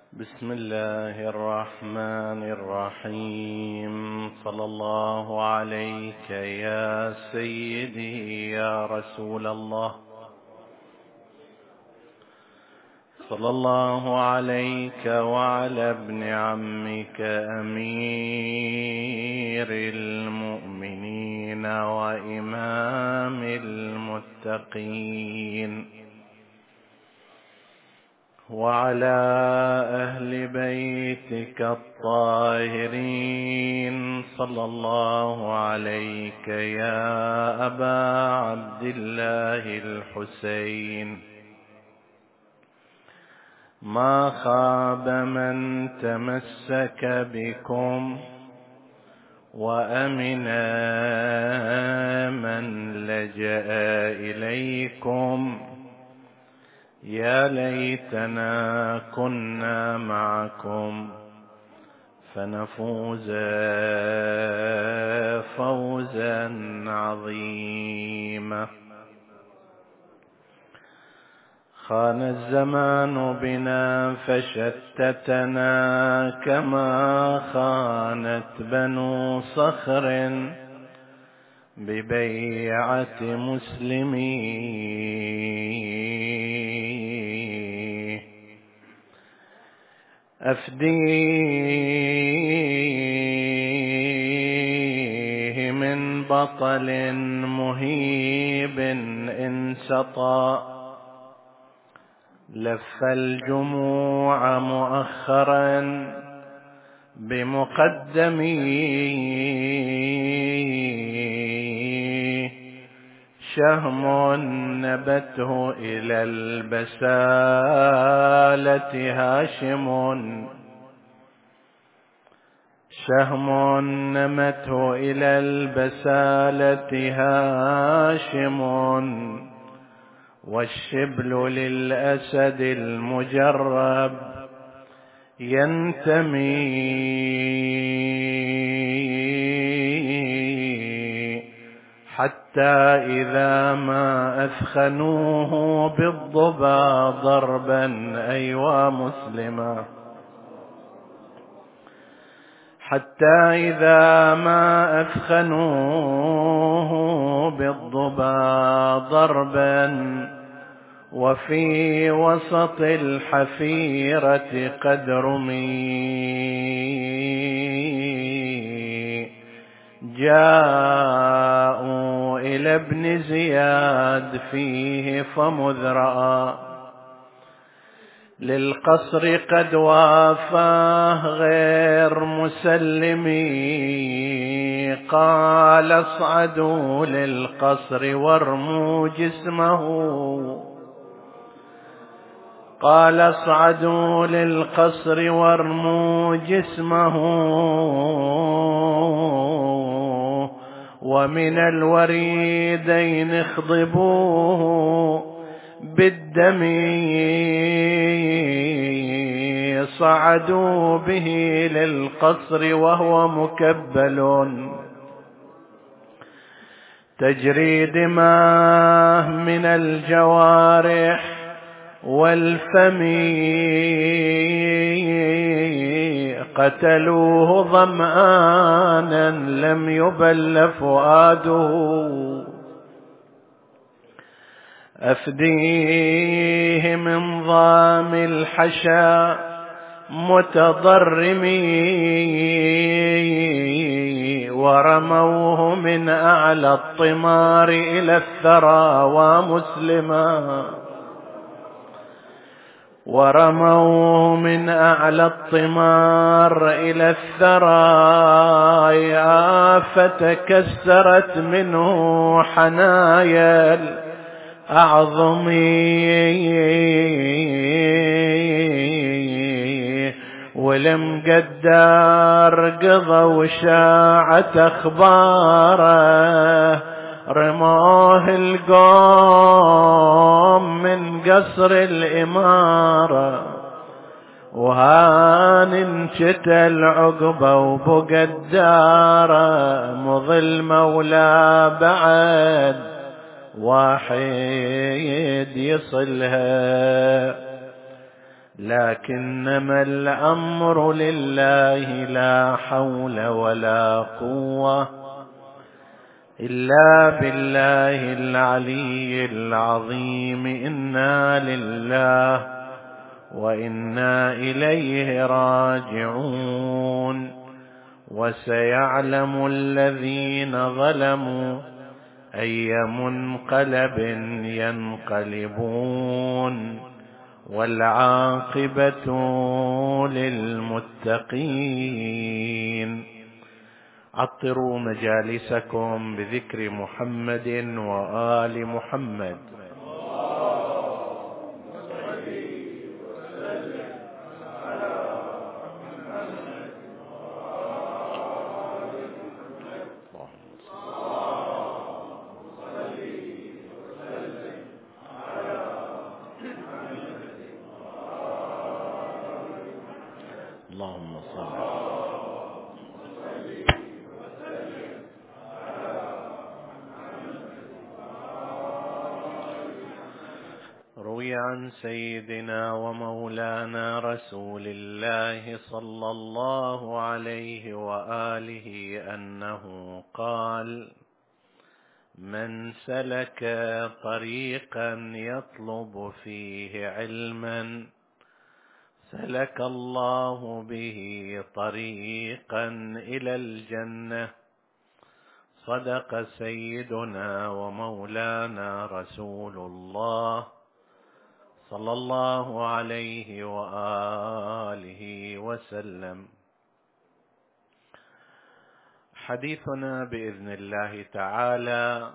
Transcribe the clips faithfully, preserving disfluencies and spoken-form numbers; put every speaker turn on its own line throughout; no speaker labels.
بسم الله الرحمن الرحيم. صلى الله عليك يا سيدي يا رسول الله، صلى الله عليك وعلى ابن عمك أمير المؤمنين وإمام المتقين، وعلى أهل بيتك الطاهرين. صلى الله عليك يا أبا عبد الله الحسين. ما خاب من تمسك بكم وأمن من لجأ إليكم. يا ليتنا كنا معكم فنفوز فوزا عظيما. خان الزمان بنا فشتتنا كما خانت بنو صخر ببيعة مسلمين. أفديه من بطل مهيب إن سطى، لف الجموع مؤخرا بمقدمي. شهم نبته إلى البسالة هاشم، شهم نمته إلى البسالة هاشم، والشبل للأسد المجرب ينتمي. حتى إذا ما أثخنوه بالضبا ضربا أيوا مسلما، حتى إذا ما أثخنوه بالضبا ضربا، وفي وسط الحفيرة قد رمي. جاءوا إلى ابن زياد فيه فمذ رأى للقصر قد وافاه غير مسلمي. قال اصعدوا للقصر وارموا جسمه، قال اصعدوا للقصر وارموا جسمه، ومن الوريدين اخضبوه بالدم. صعدوا به للقصر وهو مكبل تجري دماه من الجوارح والفم. قتلوه ظمآنا لم يبل فؤاده. أفديه من ضام الحشا متضرمي، ورموه من أعلى الطمار إلى الثرى ومسلما، ورموه من أعلى الطمار إلى الثرى. يا فتكسرت منه حنايا الأعظم، ولم قدار قضى وشاعت أخباره. رموه القوم من قصر الإمارة، وهان انشتل عقبه وبقى الدارة. مظل مولى بعد واحد يصلها، لكنما الأمر لله لا حول ولا قوة إلا بالله العلي العظيم. إنا لله وإنا إليه راجعون. وسيعلم الذين ظلموا أي منقلب ينقلبون، والعاقبة للمتقين. عطروا مجالسكم بذكر محمد وآل محمد. اللهم صل. روي عن سيدنا ومولانا رسول الله صلى الله عليه وآله أنه قال: من سلك طريقا يطلب فيه علما سلك الله به طريقا إلى الجنة. صدق سيدنا ومولانا رسول الله صلى الله عليه وآله وسلم. حديثنا بإذن الله تعالى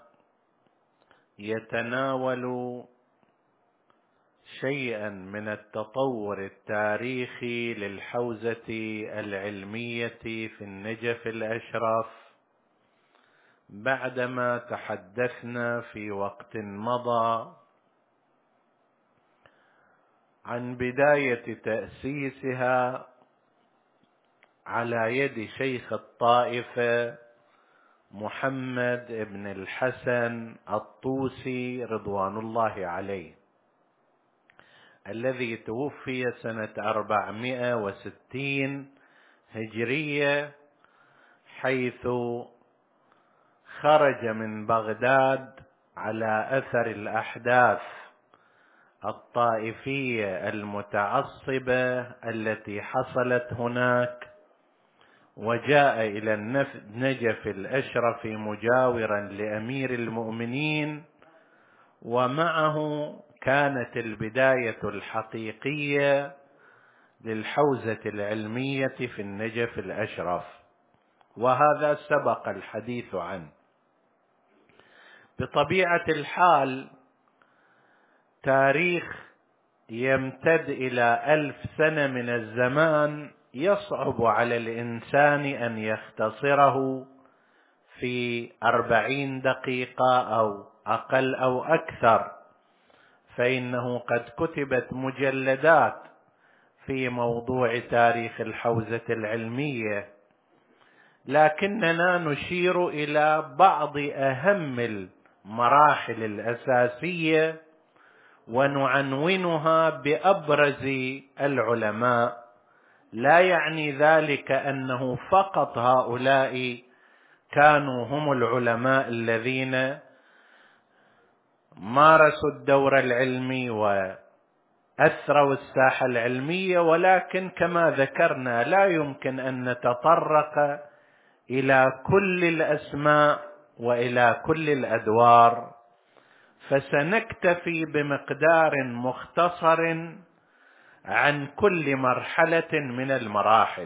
يتناول شيئا من التطور التاريخي للحوزة العلمية في النجف الأشرف، بعدما تحدثنا في وقت مضى عن بداية تأسيسها على يد شيخ الطائفة محمد بن الحسن الطوسي رضوان الله عليه، الذي توفي سنة أربعمائة وستين هجرية، حيث خرج من بغداد على أثر الأحداث الطائفية المتعصبة التي حصلت هناك، وجاء إلى النجف الأشرف مجاورا لأمير المؤمنين، ومعه كانت البداية الحقيقية للحوزة العلمية في النجف الأشرف، وهذا سبق الحديث عنه. بطبيعة الحال تاريخ يمتد إلى ألف سنة من الزمان يصعب على الإنسان أن يختصره في أربعين دقيقة أو أقل أو أكثر، فإنه قد كتبت مجلدات في موضوع تاريخ الحوزة العلمية، لكننا نشير إلى بعض أهم المراحل الأساسية ونعنونها بأبرز العلماء. لا يعني ذلك أنه فقط هؤلاء كانوا هم العلماء الذين مارسوا الدور العلمي وأثروا الساحة العلمية، ولكن كما ذكرنا لا يمكن أن نتطرق إلى كل الأسماء وإلى كل الأدوار، فسنكتفي بمقدار مختصر عن كل مرحلة من المراحل.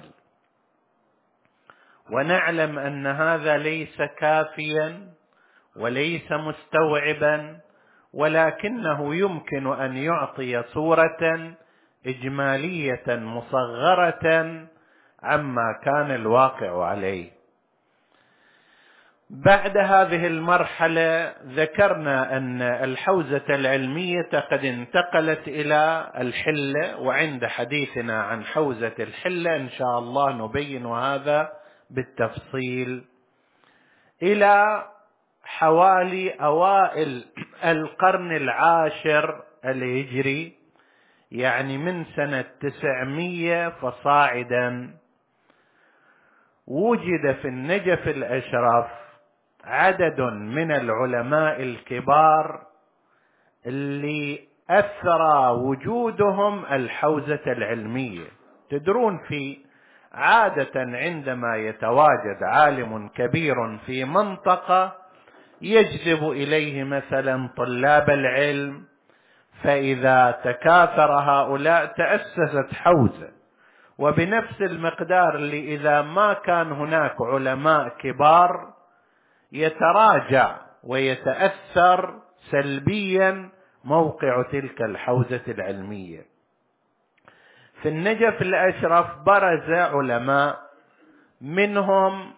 ونعلم أن هذا ليس كافيا وليس مستوعبا، ولكنه يمكن أن يعطي صورة إجمالية مصغرة عما كان الواقع عليه. بعد هذه المرحلة ذكرنا أن الحوزة العلمية قد انتقلت إلى الحلة، وعند حديثنا عن حوزة الحلة إن شاء الله نبين هذا بالتفصيل، إلى حوالي أوائل القرن العاشر الهجري يعني من سنة تسعمية فصاعدا، وجد في النجف الأشرف عدد من العلماء الكبار اللي أثرى وجودهم الحوزة العلمية. تدرون في عادة عندما يتواجد عالم كبير في منطقة يجذب إليه مثلا طلاب العلم، فإذا تكاثر هؤلاء تأسست حوزة. وبنفس المقدار اللي إذا ما كان هناك علماء كبار يتراجع ويتأثر سلبيا موقع تلك الحوزة العلمية. في النجف الأشرف برز علماء، منهم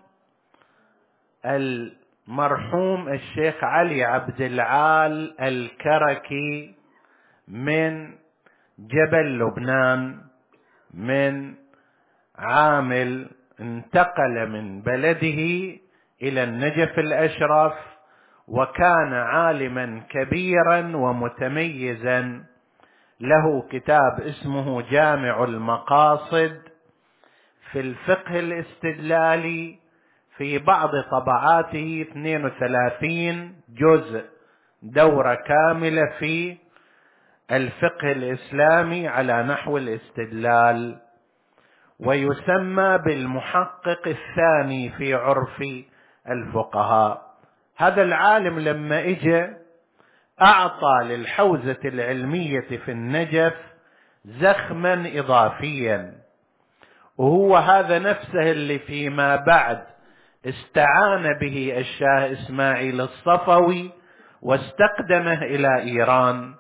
المرحوم الشيخ علي عبد العال الكركي من جبل لبنان، من عامل انتقل من بلده إلى النجف الأشرف، وكان عالما كبيرا ومتميزا، له كتاب اسمه جامع المقاصد في الفقه الاستدلالي، في بعض طبعاته اثنين وثلاثين جزء، دورة كاملة في الفقه الإسلامي على نحو الاستدلال، ويسمى بالمحقق الثاني في عرف الفقهاء. هذا العالم لما اجى أعطى للحوزة العلمية في النجف زخما إضافيا، وهو هذا نفسه اللي فيما بعد استعان به الشاه إسماعيل الصفوي واستقدمه إلى إيران.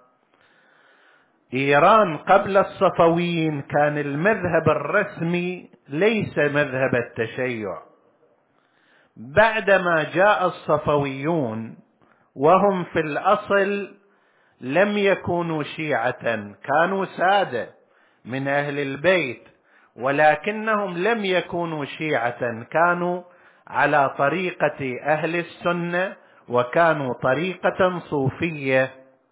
إيران قبل الصفويين كان المذهب الرسمي ليس مذهب التشيع. بعدما جاء الصفويون وهم في الأصل لم يكونوا شيعة، كانوا سادة من أهل البيت، ولكنهم لم يكونوا شيعة، كانوا على طريقة أهل السنة، وكانوا طريقة صوفية.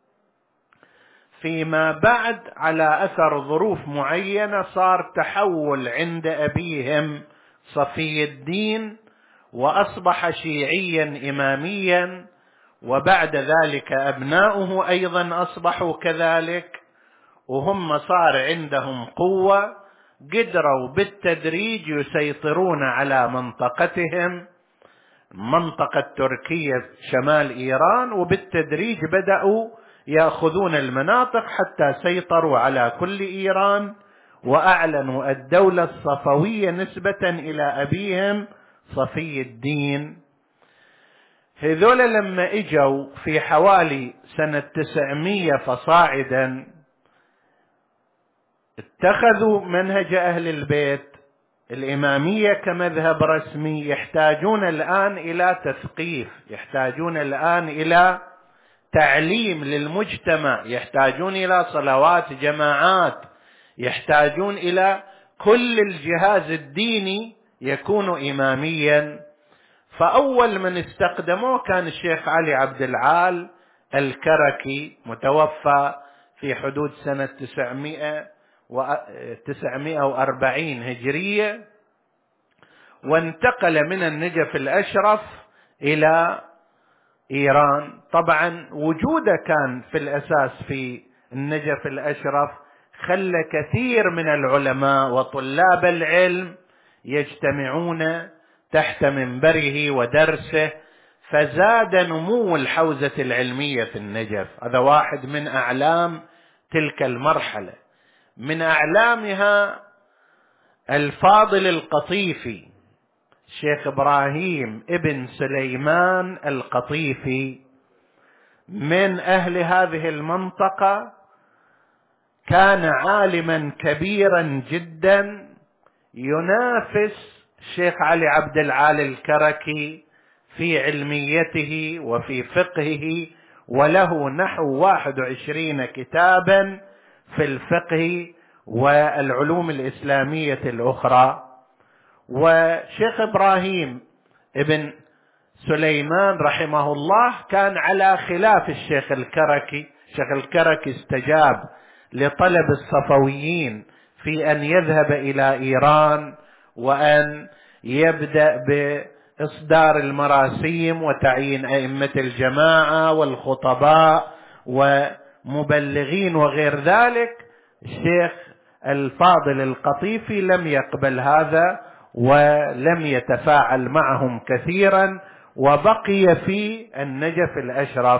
فيما بعد على أثر ظروف معينة صار تحول عند أبيهم صفي الدين، وأصبح شيعيا إماميا، وبعد ذلك أبناؤه أيضا أصبحوا كذلك، وهم صار عندهم قوة، قدروا بالتدريج يسيطرون على منطقتهم، منطقة تركيا شمال إيران، وبالتدريج بدأوا يأخذون المناطق حتى سيطروا على كل إيران، وأعلنوا الدولة الصفوية نسبة إلى أبيهم صفي الدين. هذول لما اجوا في حوالي سنة تسعمية فصاعدا اتخذوا منهج أهل البيت الإمامية كمذهب رسمي. يحتاجون الآن إلى تثقيف، يحتاجون الآن إلى تعليم للمجتمع، يحتاجون إلى صلوات جماعات، يحتاجون إلى كل الجهاز الديني يكون إماميا. فأول من استخدموه كان الشيخ علي عبد العال الكركي، متوفى في حدود سنة تسعمائة وأربعين هجرية، وانتقل من النجف الأشرف إلى إيران. طبعا وجوده كان في الأساس في النجف الأشرف خلى كثير من العلماء وطلاب العلم يجتمعون تحت منبره ودرسه، فزاد نمو الحوزة العلمية في النجف. هذا واحد من أعلام تلك المرحلة. من أعلامها الفاضل القطيفي، الشيخ إبراهيم ابن سليمان القطيفي، من أهل هذه المنطقة، كان عالما كبيرا جدا ينافس الشيخ علي عبد العال الكركي في علميته وفي فقهه، وله نحو واحد وعشرين كتابا في الفقه والعلوم الإسلامية الأخرى. وشيخ إبراهيم ابن سليمان رحمه الله كان على خلاف الشيخ الكركي. الشيخ الكركي استجاب لطلب الصفويين في أن يذهب إلى إيران وأن يبدأ بإصدار المراسيم وتعيين أئمة الجماعة والخطباء ومبلغين وغير ذلك. الشيخ الفاضل القطيفي لم يقبل هذا ولم يتفاعل معهم كثيرا، وبقي في النجف الأشرف.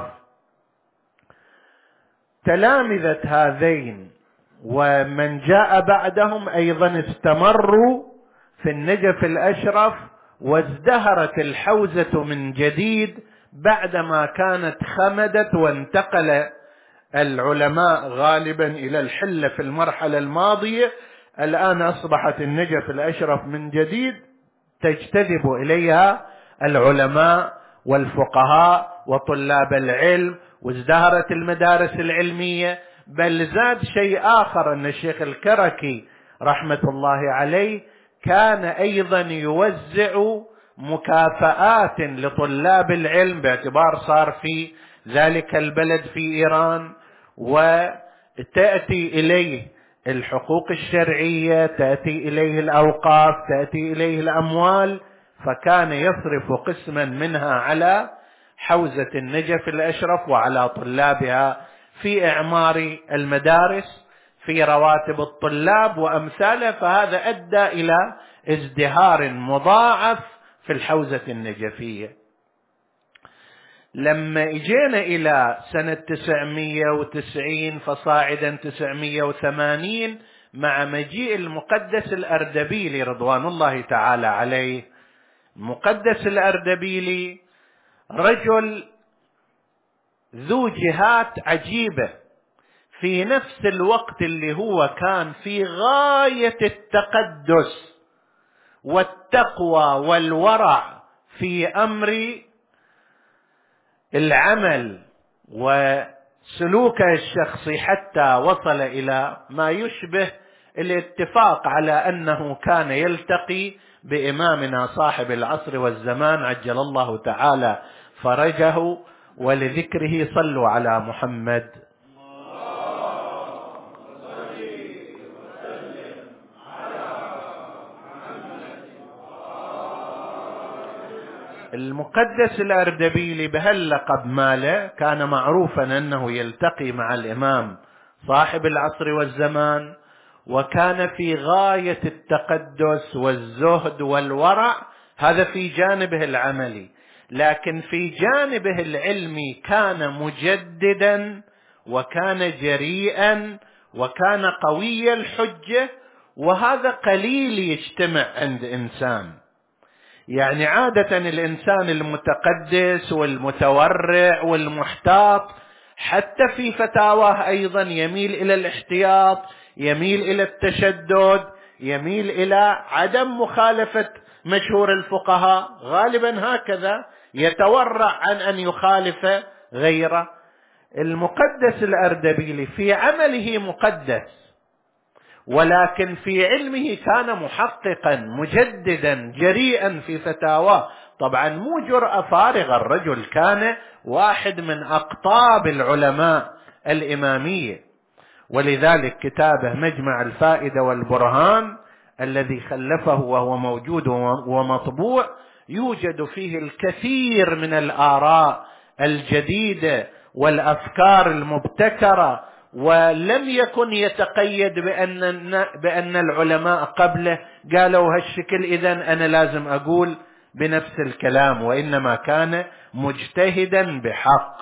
تلامذة هذين ومن جاء بعدهم أيضا استمروا في النجف الأشرف، وازدهرت الحوزة من جديد بعدما كانت خمدت وانتقل العلماء غالبا إلى الحلة في المرحلة الماضية. الآن أصبحت النجف الأشرف من جديد تجتذب إليها العلماء والفقهاء وطلاب العلم، وازدهرت المدارس العلمية. بل زاد شيء آخر، أن الشيخ الكركي رحمة الله عليه كان أيضا يوزع مكافآت لطلاب العلم، باعتبار صار في ذلك البلد في إيران وتأتي إليه الحقوق الشرعية، تأتي إليه الأوقاف، تأتي إليه الأموال، فكان يصرف قسما منها على حوزة النجف الأشرف وعلى طلابها في إعمار المدارس، في رواتب الطلاب وأمثاله. فهذا أدى إلى ازدهار مضاعف في الحوزة النجفية. لما اجينا إلى سنة تسعمائة وتسعين فصاعدا تسعمائة وثمانين مع مجيء المقدس الأردبيلي رضوان الله تعالى عليه، المقدس الأردبيلي رجل ذو جهات عجيبة، في نفس الوقت اللي هو كان في غاية التقدس والتقوى والورع في أمر العمل وسلوكه الشخصي، حتى وصل إلى ما يشبه الاتفاق على أنه كان يلتقي بإمامنا صاحب العصر والزمان عجل الله تعالى فرجه. ولذكره صلوا على محمد. المقدس الأردبيلي بهاللقب ماله كان معروفا أنه يلتقي مع الإمام صاحب العصر والزمان، وكان في غاية التقدس والزهد والورع، هذا في جانبه العملي. لكن في جانبه العلمي كان مجددا، وكان جريئا، وكان قوي الحجة، وهذا قليل يجتمع عند إنسان. يعني عادة الإنسان المتقدس والمتورع والمحتاط حتى في فتاواه أيضا يميل إلى الاحتياط، يميل إلى التشدد، يميل إلى عدم مخالفة مشهور الفقهاء، غالبا هكذا يتورع عن أن يخالف غيره. المقدس الأردبيلي في عمله مقدس، ولكن في علمه كان محققا مجددا جريئا في فتاواه. طبعا مو جرأة فارغة، الرجل كان واحد من أقطاب العلماء الإمامية، ولذلك كتابه مجمع الفائدة والبرهان الذي خلفه وهو موجود ومطبوع يوجد فيه الكثير من الآراء الجديدة والأفكار المبتكرة، ولم يكن يتقيد بأن, بأن العلماء قبله قالوا هالشكل إذن أنا لازم أقول بنفس الكلام، وإنما كان مجتهدا بحق.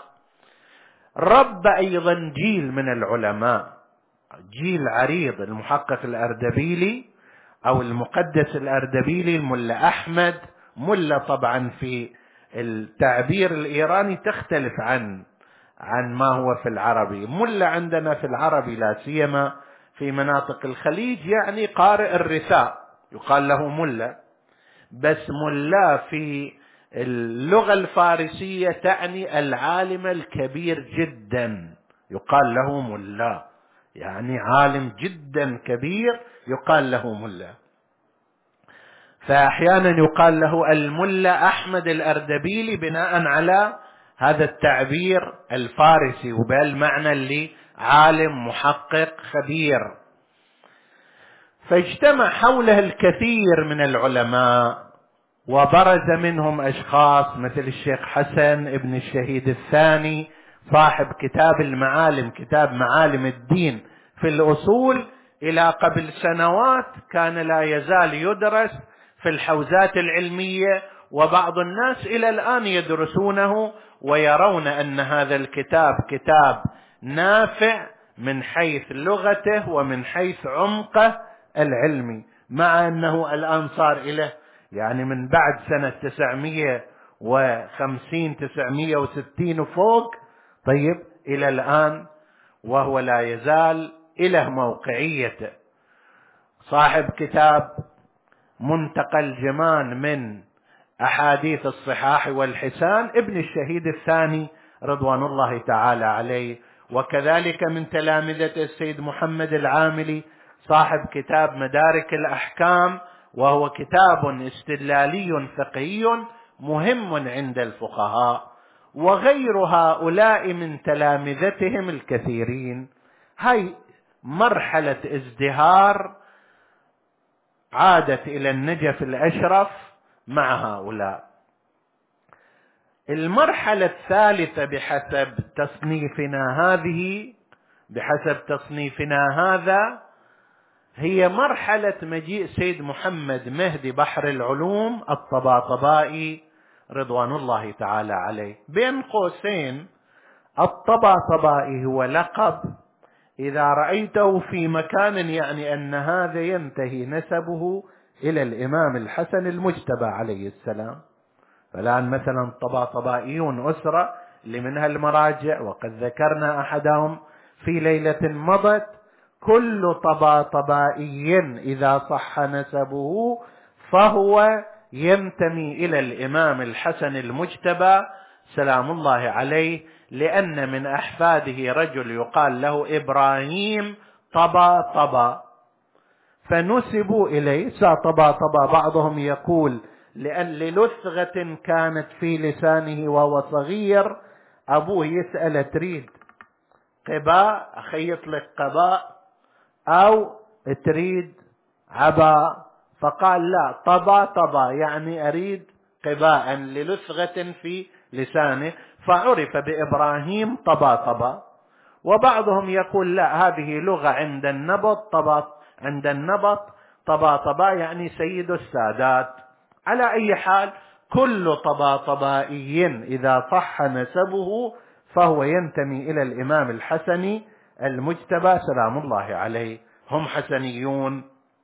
رب أيضا جيل من العلماء، جيل عريض، المحقق الأردبيلي أو المقدس الأردبيلي، الملا أحمد. ملا طبعا في التعبير الإيراني تختلف عن عن ما هو في العربي. ملا عندنا في العربي لا سيما في مناطق الخليج يعني قارئ الرثاء يقال له ملا، بس ملا في اللغة الفارسية تعني العالم الكبير جدا، يقال له ملا، يعني عالم جدا كبير يقال له ملا. فأحيانا يقال له الملا أحمد الأردبيلي بناء على هذا التعبير الفارسي وبالمعنى اللي عالم محقق خبير. فاجتمع حوله الكثير من العلماء، وبرز منهم أشخاص مثل الشيخ حسن ابن الشهيد الثاني صاحب كتاب المعالم، كتاب معالم الدين في الأصول، إلى قبل سنوات كان لا يزال يدرس في الحوزات العلمية، وبعض الناس إلى الآن يدرسونه ويرون أن هذا الكتاب كتاب نافع من حيث لغته ومن حيث عمقه العلمي، مع أنه الآن صار إليه يعني من بعد سنة تسعمئة وخمسين تسعمئة وستين وفوق، طيب إلى الآن وهو لا يزال إله موقعيته. صاحب كتاب منتقى الجمان من أحاديث الصحاح والحسان ابن الشهيد الثاني رضوان الله تعالى عليه. وكذلك من تلامذة السيد محمد العاملي صاحب كتاب مدارك الأحكام، وهو كتاب استدلالي فقهي مهم عند الفقهاء، وغير هؤلاء من تلامذتهم الكثيرين. هاي مرحلة ازدهار عادت إلى النجف الأشرف مع هؤلاء. المرحلة الثالثة بحسب تصنيفنا هذه بحسب تصنيفنا هذا هي مرحلة مجيء سيد محمد مهدي بحر العلوم الطباطبائي رضوان الله تعالى عليه. بين قوسين الطباطبائي هو لقب إذا رأيته في مكان يعني أن هذا ينتهي نسبه إلى الإمام الحسن المجتبى عليه السلام. فالآن مثلا الطباطبائيون أسرة لمنها المراجع، وقد ذكرنا أحدهم في ليلة مضت، كل طباطبائي إذا صح نسبه فهو ينتمي إلى الإمام الحسن المجتبى سلام الله عليه، لأن من أحفاده رجل يقال له إبراهيم طباطبا، فنسبوا إليه طباطبا. بعضهم يقول لأن للثغة كانت في لسانه وهو صغير، أبوه يسأل تريد قباء أخيط لك قباء أو تريد عباء، فقال لا طبا طبا يعني أريد قباء للثغة في لسانه، فعرف بإبراهيم طبا طبا. وبعضهم يقول لا هذه لغة عند النبط، طبا عند النبط طبا طبا يعني سيد السادات. على أي حال كل طباطبائي إذا صح نسبه فهو ينتمي إلى الإمام الحسني المجتبى سلام الله عليه، هم حسنيون.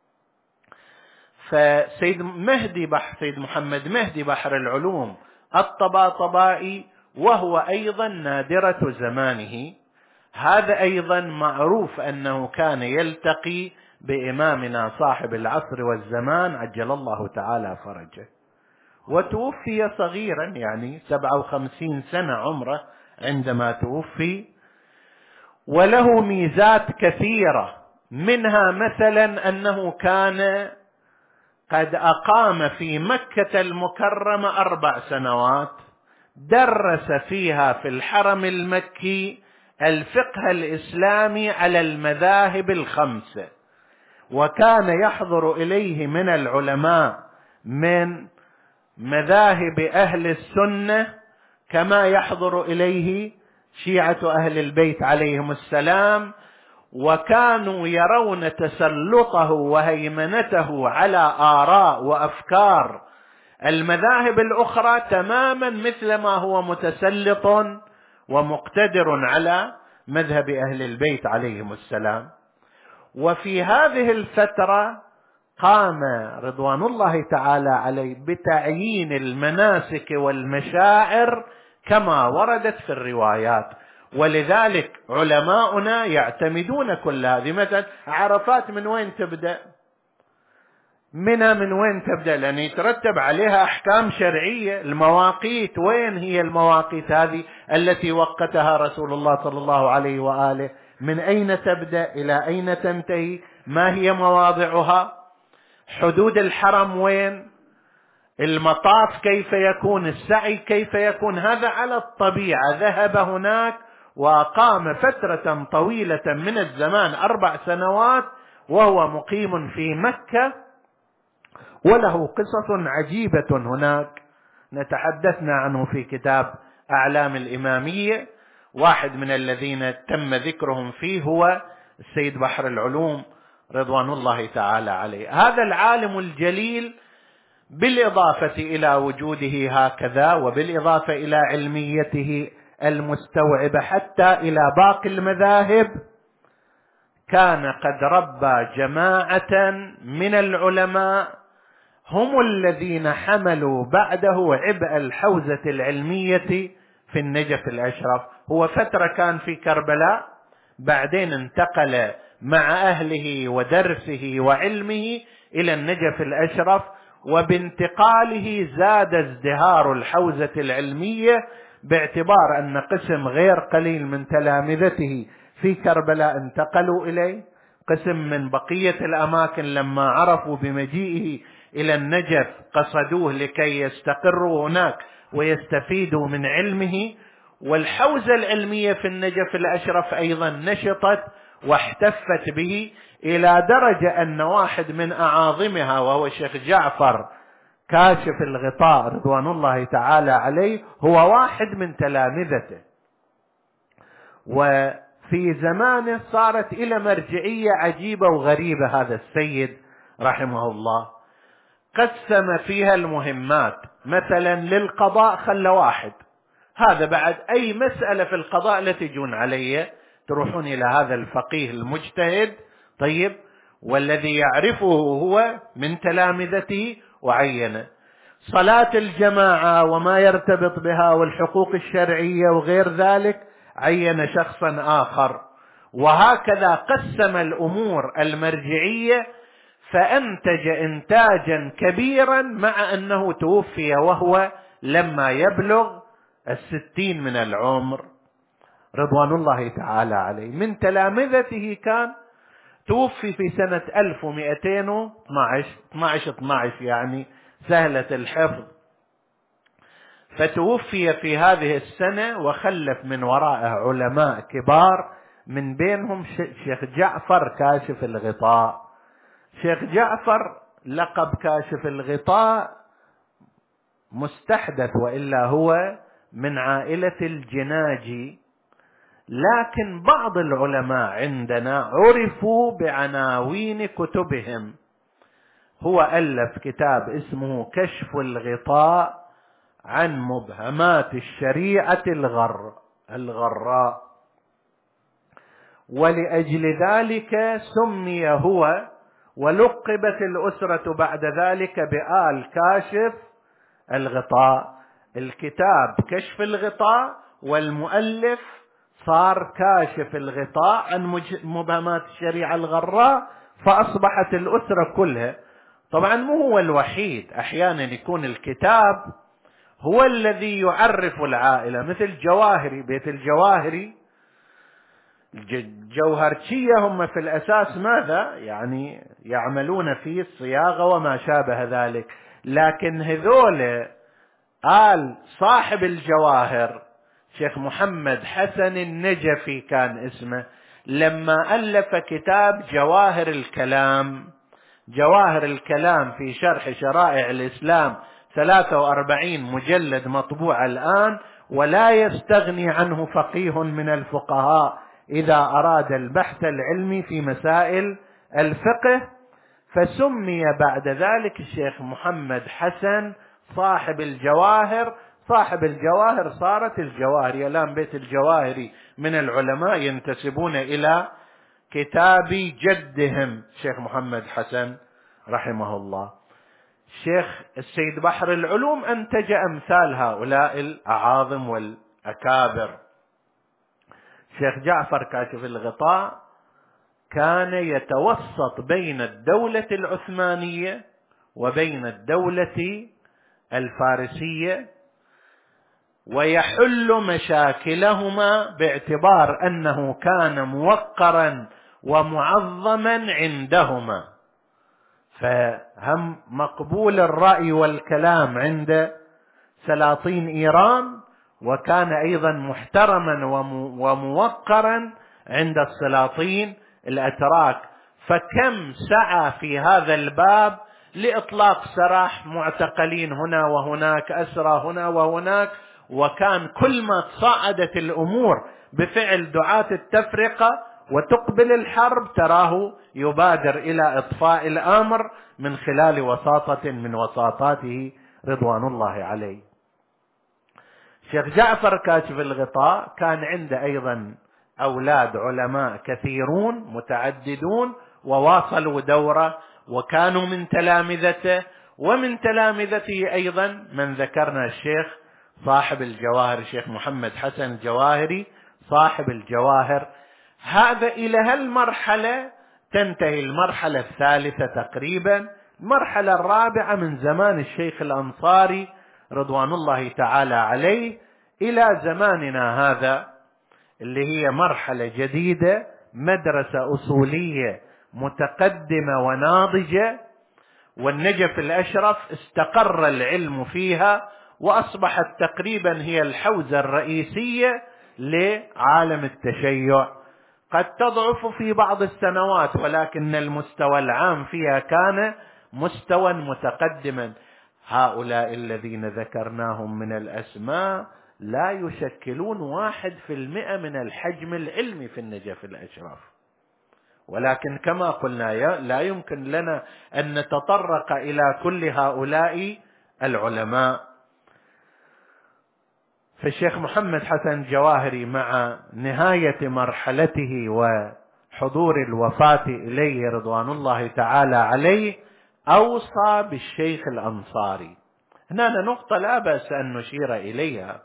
فسيد مهدي بحر سيد محمد مهدي بحر العلوم الطباطبائي وهو أيضا نادرة زمانه، هذا أيضا معروف أنه كان يلتقي بإمامنا صاحب العصر والزمان عجل الله تعالى فرجه، وتوفي صغيرا يعني سبعة وخمسين سنة عمره عندما توفي. وله ميزات كثيرة، منها مثلا أنه كان قد أقام في مكة المكرمة أربع سنوات، درس فيها في الحرم المكي الفقه الإسلامي على المذاهب الخمسة، وكان يحضر إليه من العلماء من مذاهب أهل السنة كما يحضر إليه شيعة أهل البيت عليهم السلام، وكانوا يرون تسلطه وهيمنته على آراء وأفكار المذاهب الأخرى تماما مثل ما هو متسلط ومقتدر على مذهب أهل البيت عليهم السلام. وفي هذه الفترة قام رضوان الله تعالى عليه بتعيين المناسك والمشاعر كما وردت في الروايات، ولذلك علماؤنا يعتمدون كل هذه. مثلا عرفات من وين تبدأ؟ منها من وين تبدأ؟ لأن يترتب عليها أحكام شرعية. المواقيت وين هي المواقيت هذه التي وقتها رسول الله صلى الله عليه وآله؟ من أين تبدأ إلى أين تنتهي؟ ما هي مواضعها؟ حدود الحرم وين؟ المطاف كيف يكون؟ السعي كيف يكون؟ هذا على الطبيعة، ذهب هناك وأقام فترة طويلة من الزمان أربع سنوات وهو مقيم في مكة، وله قصص عجيبة هناك نتحدثنا عنه في كتاب أعلام الإمامية. واحد من الذين تم ذكرهم فيه هو السيد بحر العلوم رضوان الله تعالى عليه. هذا العالم الجليل بالإضافة إلى وجوده هكذا وبالإضافة إلى علميته المستوعبة حتى إلى باقي المذاهب، كان قد ربى جماعة من العلماء هم الذين حملوا بعده عبء الحوزة العلمية في النجف الأشرف. هو فترة كان في كربلاء، بعدين انتقل مع أهله ودرسه وعلمه إلى النجف الأشرف، وبانتقاله زاد ازدهار الحوزة العلمية، باعتبار أن قسم غير قليل من تلامذته في كربلاء انتقلوا إليه، قسم من بقية الأماكن لما عرفوا بمجيئه إلى النجف قصدوه لكي يستقروا هناك ويستفيدوا من علمه. والحوزة العلمية في النجف الأشرف أيضا نشطت واحتفت به، إلى درجة أن واحد من أعاظمها وهو الشيخ جعفر كاشف الغطاء رضوان الله تعالى عليه هو واحد من تلامذته. وفي زمانه صارت إلى مرجعية عجيبة وغريبة هذا السيد رحمه الله، قسم فيها المهمات. مثلا للقضاء خلى واحد، هذا بعد أي مسألة في القضاء لا تجون علي، تروحون إلى هذا الفقيه المجتهد طيب والذي يعرفه هو من تلامذته وعينه. صلاة الجماعة وما يرتبط بها والحقوق الشرعية وغير ذلك عين شخصا آخر، وهكذا قسم الأمور المرجعية، فأنتج إنتاجا كبيرا، مع أنه توفي وهو لما يبلغ الستين من العمر رضوان الله تعالى عليه. من تلامذته كان توفي في سنة ألف ومئتين واثناشر اثناشر يعني سهلة الحفظ، فتوفي في هذه السنة وخلف من وراءه علماء كبار، من بينهم شيخ جعفر كاشف الغطاء. شيخ جعفر لقب كاشف الغطاء مستحدث، وإلا هو من عائلة الجناجي، لكن بعض العلماء عندنا عرفوا بعناوين كتبهم. هو ألف كتاب اسمه كشف الغطاء عن مبهمات الشريعة الغر الغراء، ولأجل ذلك سمي هو ولقبت الأسرة بعد ذلك بآل كاشف الغطاء. الكتاب كشف الغطاء والمؤلف صار كاشف الغطاء عن مبهمات الشريعة الغراء، فأصبحت الأسرة كلها. طبعا مو هو الوحيد، أحيانا يكون الكتاب هو الذي يعرف العائلة، مثل جواهري، بيت الجواهري الجوهرشية هم في الأساس ماذا يعني يعملون في الصياغة وما شابه ذلك، لكن هذول آل صاحب الجواهر شيخ محمد حسن النجفي كان اسمه، لما ألف كتاب جواهر الكلام، جواهر الكلام في شرح شرائع الإسلام ثلاثة وأربعين مجلد مطبوع الآن، ولا يستغني عنه فقيه من الفقهاء إذا أراد البحث العلمي في مسائل الفقه. فسمي بعد ذلك الشيخ محمد حسن صاحب الجواهر. صاحب الجواهر صارت الجواهري الآن بيت الجواهري من العلماء ينتسبون إلى كتاب جدهم شيخ محمد حسن رحمه الله. الشيخ السيد بحر العلوم أنتج أمثال هؤلاء الأعاظم والأكابر. شيخ جعفر كاشف الغطاء كان يتوسط بين الدولة العثمانية وبين الدولة الفارسية ويحل مشاكلهما، باعتبار أنه كان موقرا ومعظما عندهما، فهم مقبول الرأي والكلام عند سلاطين إيران، وكان أيضا محترما وموقرا عند السلاطين الأتراك، فكم سعى في هذا الباب لإطلاق سراح معتقلين هنا وهناك، أسرى هنا وهناك، وكان كل ما تصاعدت الأمور بفعل دعاة التفرقة وتقبل الحرب تراه يبادر إلى إطفاء الأمر من خلال وساطة من وساطاته رضوان الله عليه. شيخ جعفر كاشف الغطاء كان عنده أيضا أولاد علماء كثيرون متعددون وواصلوا دوره وكانوا من تلامذته، ومن تلامذته أيضا من ذكرنا الشيخ صاحب الجواهر، الشيخ محمد حسن الجواهري صاحب الجواهر. هذا إلى هالمرحلة تنتهي المرحلة الثالثة تقريبا. المرحلة الرابعة من زمان الشيخ الأنصاري رضوان الله تعالى عليه إلى زماننا هذا، اللي هي مرحلة جديدة، مدرسة أصولية متقدمة وناضجة، والنجف الأشرف استقر العلم فيها وأصبحت تقريبا هي الحوزة الرئيسية لعالم التشيع. قد تضعف في بعض السنوات، ولكن المستوى العام فيها كان مستوى متقدما. هؤلاء الذين ذكرناهم من الأسماء لا يشكلون واحد في المئة من الحجم العلمي في النجف الأشرف، ولكن كما قلنا لا يمكن لنا أن نتطرق إلى كل هؤلاء العلماء. فالشيخ محمد حسن الجواهري مع نهاية مرحلته وحضور الوفاة إليه رضوان الله تعالى عليه أوصى بالشيخ الأنصاري. هنا نقطة لا بأس أن نشير إليها.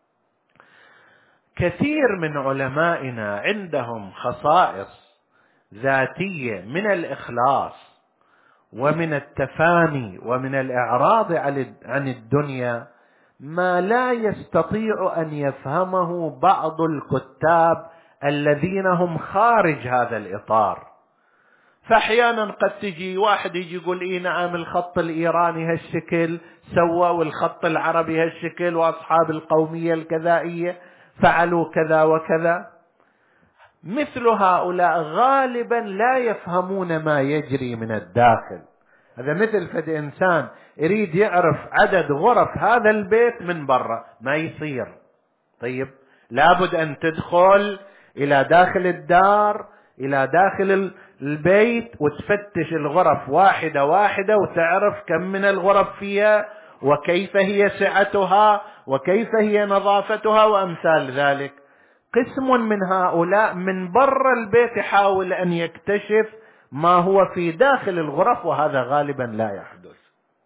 كثير من علمائنا عندهم خصائص ذاتية من الإخلاص ومن التفاني ومن الإعراض عن الدنيا ما لا يستطيع أن يفهمه بعض الكتاب الذين هم خارج هذا الإطار. فأحيانا قد تجي واحد يجي يقول إيه نعم الخط الإيراني هالشكل سوى، والخط العربي هالشكل، وأصحاب القومية الكذائية فعلوا كذا وكذا. مثل هؤلاء غالبا لا يفهمون ما يجري من الداخل. هذا مثل فد إنسان يريد يعرف عدد غرف هذا البيت من برا، ما يصير. طيب لابد أن تدخل إلى داخل الدار، إلى داخل البيت، وتفتش الغرف واحدة واحدة وتعرف كم من الغرف فيها وكيف هي سعتها وكيف هي نظافتها وأمثال ذلك. قسم من هؤلاء من برا البيت يحاول أن يكتشف ما هو في داخل الغرف، وهذا غالبا لا يحدث.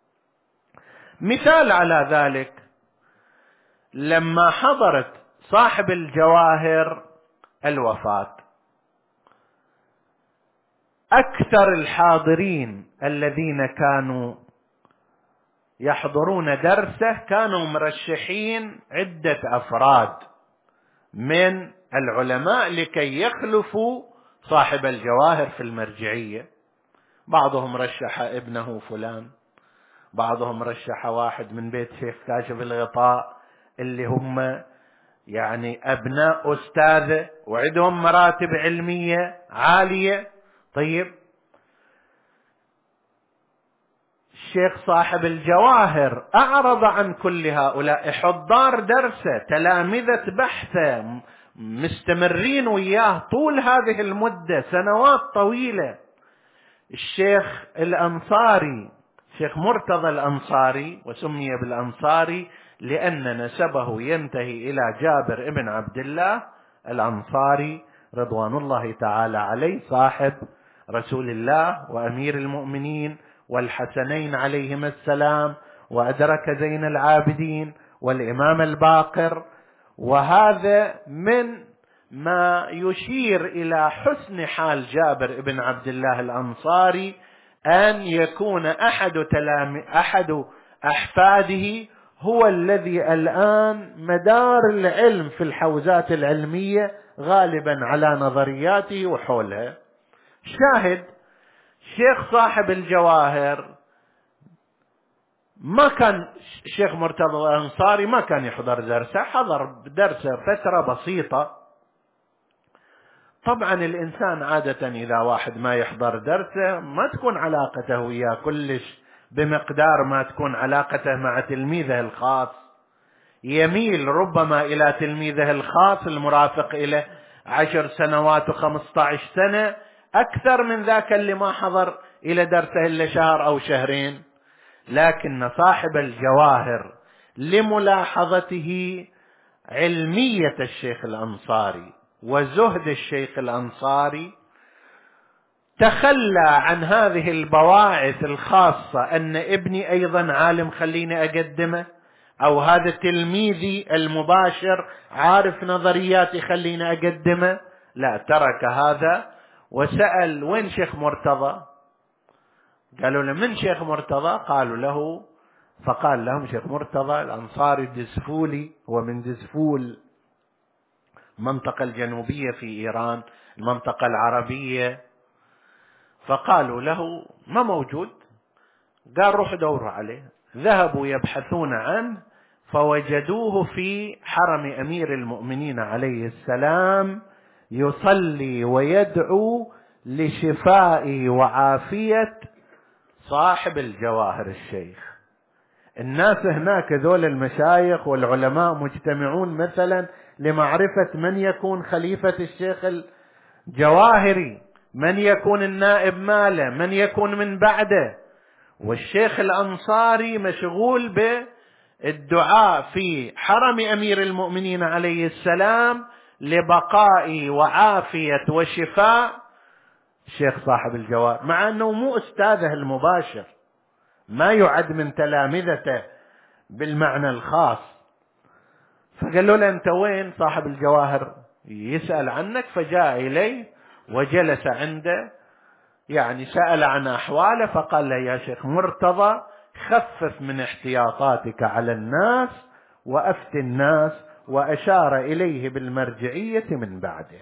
مثال على ذلك لما حضرت صاحب الجواهر الوفاة، أكثر الحاضرين الذين كانوا يحضرون درسه كانوا مرشحين عدة أفراد من العلماء لكي يخلفوا صاحب الجواهر في المرجعية. بعضهم رشح ابنه فلان، بعضهم رشح واحد من بيت شيخ كاشف الغطاء اللي هم يعني أبناء أستاذه وعندهم مراتب علمية عالية. طيب الشيخ صاحب الجواهر أعرض عن كل هؤلاء، حضار درسه، تلامذة بحثه، مستمرين وياه طول هذه المدة سنوات طويلة. الشيخ الأنصاري، شيخ مرتضى الأنصاري، وسمي بالأنصاري لأن نسبه ينتهي إلى جابر ابن عبد الله الأنصاري رضوان الله تعالى عليه، صاحب رسول الله وأمير المؤمنين والحسنين عليهما السلام، وأدرك زين العابدين والإمام الباقر. وهذا من ما يشير إلى حسن حال جابر ابن عبد الله الأنصاري أن يكون أحد تلام أحد أحفاده هو الذي الآن مدار العلم في الحوزات العلمية غالبا على نظرياته وحولها. شاهد شيخ صاحب الجواهر ما كان الشيخ مرتضى الأنصاري ما كان يحضر درسه، حضر درسه فترة بسيطة. طبعا الإنسان عادة إذا واحد ما يحضر درسه ما تكون علاقته وياه كلش بمقدار ما تكون علاقته مع تلميذه الخاص، يميل ربما إلى تلميذه الخاص المرافق إليه عشر سنوات وخمسة عشر سنة أكثر من ذاك اللي ما حضر إلى درسه إلا شهر أو شهرين. لكن صاحب الجواهر لملاحظته علمية الشيخ الأنصاري وزهد الشيخ الأنصاري تخلى عن هذه البواعث الخاصة، أن ابني أيضا عالم خليني أقدمه، أو هذا تلميذي المباشر عارف نظرياتي خليني أقدمه. لا، ترك هذا وسأل وين شيخ مرتضى؟ قالوا له من شيخ مرتضى؟ قالوا له، فقال لهم شيخ مرتضى الأنصاري الدسفولي، هو من دسفول المنطقة الجنوبية في إيران، المنطقة العربية. فقالوا له ما موجود. قال روح دوروا عليه. ذهبوا يبحثون عنه فوجدوه في حرم أمير المؤمنين عليه السلام يصلي ويدعو لشفاء وعافية صاحب الجواهر الشيخ. الناس هناك ذول المشايخ والعلماء مجتمعون مثلا لمعرفة من يكون خليفة الشيخ الجواهري، من يكون النائب ماله، من يكون من بعده. والشيخ الأنصاري مشغول بالدعاء في حرم أمير المؤمنين عليه السلام لبقاء وعافية وشفاء الشيخ صاحب الجواهر، مع أنه مو أستاذه المباشر، ما يعد من تلامذته بالمعنى الخاص. فقالوا له أنت وين؟ صاحب الجواهر يسأل عنك. فجاء إليه وجلس عنده، يعني سأل عن أحواله، فقال له يا شيخ مرتضى خفف من احتياطاتك على الناس وأفتي الناس، وأشار إليه بالمرجعية من بعده.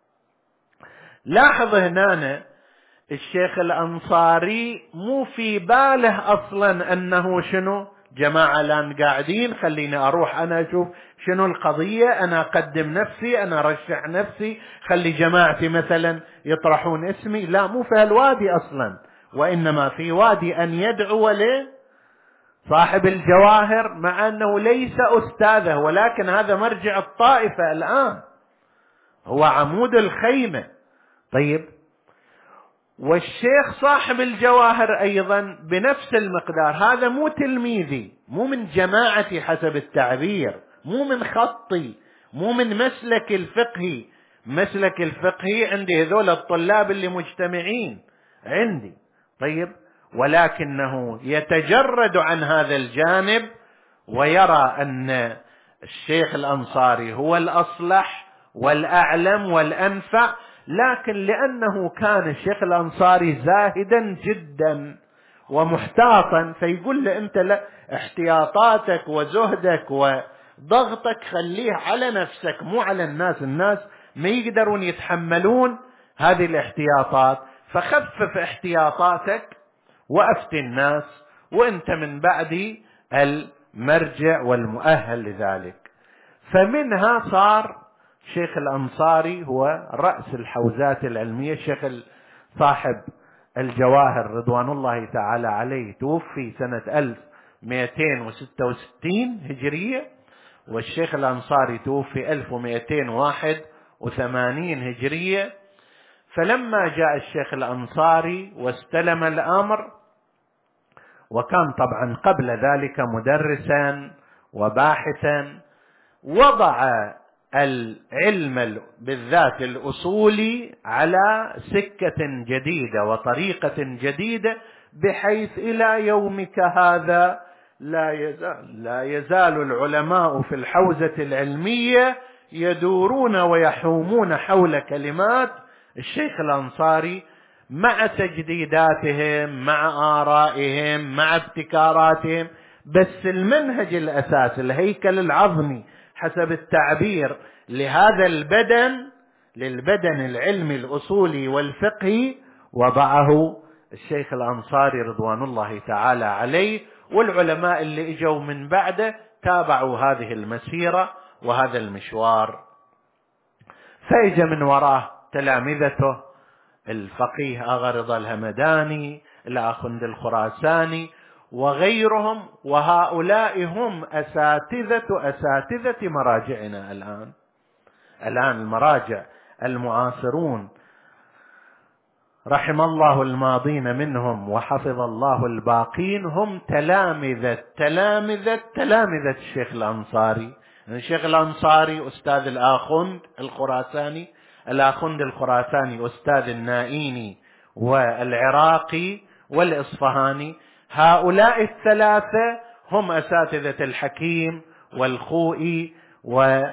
لاحظ هنا الشيخ الأنصاري مو في باله أصلا أنه شنو جماعة الآن قاعدين خليني أروح أنا أشوف شنو القضية، أنا أقدم نفسي، أنا أرشح نفسي، خلي جماعتي مثلا يطرحون اسمي. لا، مو في الوادي أصلا، وإنما في وادي أن يدعو له صاحب الجواهر، مع أنه ليس أستاذه، ولكن هذا مرجع الطائفة الآن، هو عمود الخيمة. طيب، والشيخ صاحب الجواهر أيضا بنفس المقدار، هذا مو تلميذي، مو من جماعتي حسب التعبير، مو من خطي، مو من مسلك الفقهي. مسلك الفقهي عندي هذول الطلاب اللي مجتمعين عندي. طيب، ولكنه يتجرد عن هذا الجانب ويرى أن الشيخ الأنصاري هو الأصلح والأعلم والأنفع. لكن لأنه كان الشيخ الأنصاري زاهدا جدا ومحتاطا، فيقول له أنت لا، احتياطاتك وزهدك وضغطك خليه على نفسك مو على الناس، الناس ما يقدرون يتحملون هذه الاحتياطات، فخفف احتياطاتك وأفتي الناس، وأنت من بعد المرجع والمؤهل لذلك. فمنها صار الشيخ الأنصاري هو رأس الحوزات العلمية. الشيخ صاحب الجواهر رضوان الله تعالى عليه توفي سنة ألف ومئتين وستة وستين هجرية، والشيخ الأنصاري توفي ألف ومئتين وواحد وثمانين هجرية. فلما جاء الشيخ الأنصاري واستلم الأمر، وكان طبعا قبل ذلك مدرسا وباحثا، وضع العلم بالذات الأصولي على سكة جديدة وطريقة جديدة، بحيث إلى يومك هذا لا يزال, لا يزال العلماء في الحوزة العلمية يدورون ويحومون حول كلمات الشيخ الأنصاري، مع تجديداتهم، مع آرائهم، مع ابتكاراتهم. بس المنهج الأساس، الهيكل العظمي حسب التعبير لهذا البدن، للبدن العلمي الأصولي والفقهي، وضعه الشيخ الأنصاري رضوان الله تعالى عليه، والعلماء اللي اجوا من بعده تابعوا هذه المسيرة وهذا المشوار. فاجا من وراه تلامذته الفقيه آغا رضا الهمداني، الآخوند الخراساني وغيرهم، وهؤلاء هم أساتذة أساتذة مراجعنا الآن. الآن المراجع المعاصرون رحم الله الماضين منهم وحفظ الله الباقين هم تلامذة تلامذة تلامذة الشيخ الأنصاري. الشيخ الأنصاري أستاذ الآخوند الخراساني، الآخوند الخراساني أستاذ النائيني والعراقي والإصفهاني. هؤلاء الثلاثة هم أساتذة الحكيم والخوئي وغير